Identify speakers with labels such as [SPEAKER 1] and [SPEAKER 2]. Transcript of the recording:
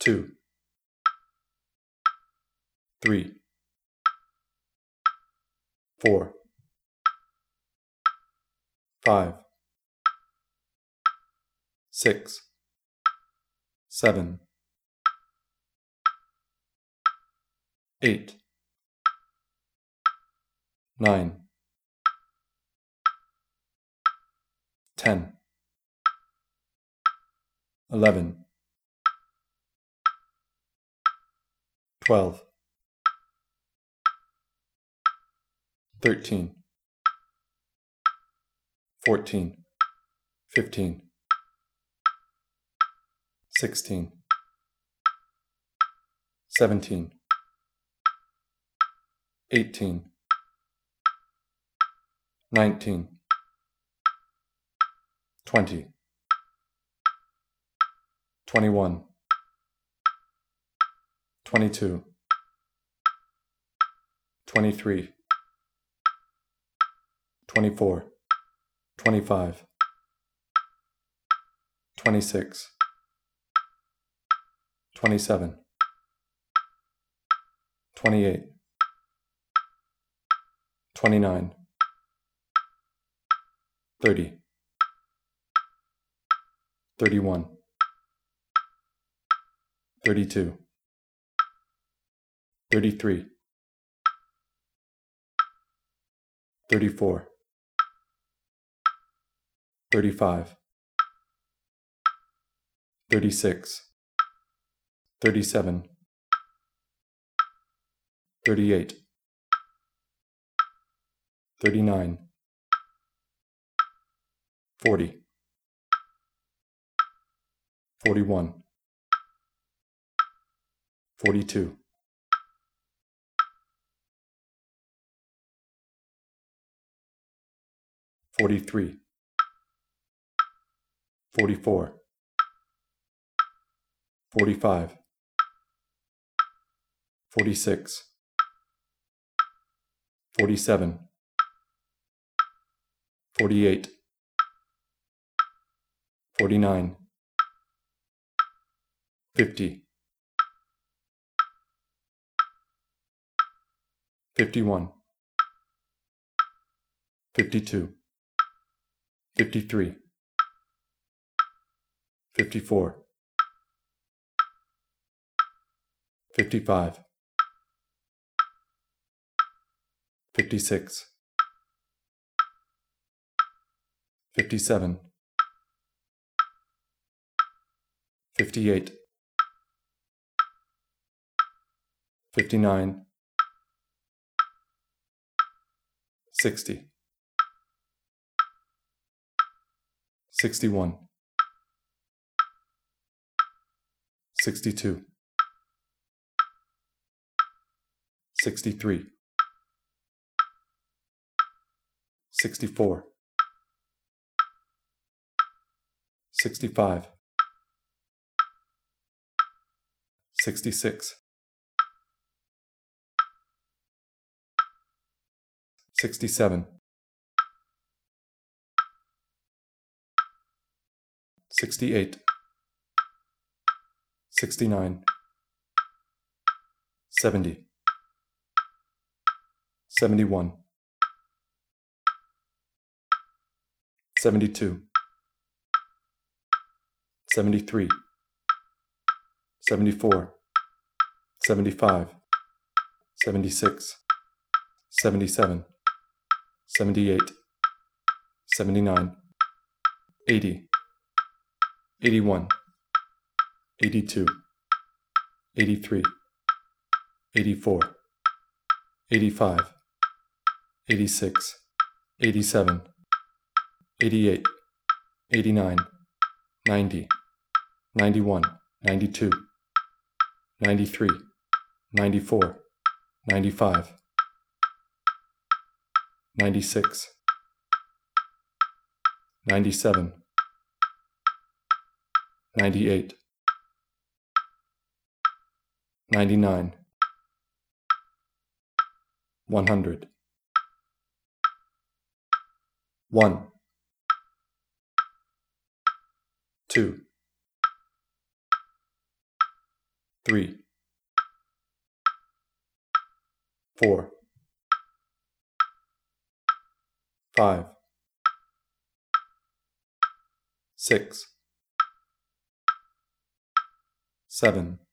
[SPEAKER 1] 2, 3, 4, 5, 6, 7, 8, 9, 10, 11, 12, 13, 14, 15, 16, 17, 18, 19, 20, 21, 22, 23, 24, 25, 26, 27, 28, 29, 30, 31, 32, 33, 34, 35, 36, 37, 38, 39, 40, 41, 42, 43, 44, 45, 46, 47, 48, 49, 50, 51, 52, 53, 54, 55, 56, 57, 58, 59, 60, 61, 62, 63, 64, 65, 66, 67, 68, 69, 70, 71, 72, 73, 74, 75, 76, 77, 78, 79, 80, 81, 82, 83, 84, 85, 86, 87, 88, 89, 90, 91, 92, 93, 94, 95, 96, 97, 98, 99, 100, 1, 2, 3, 4, 5, 6, 7,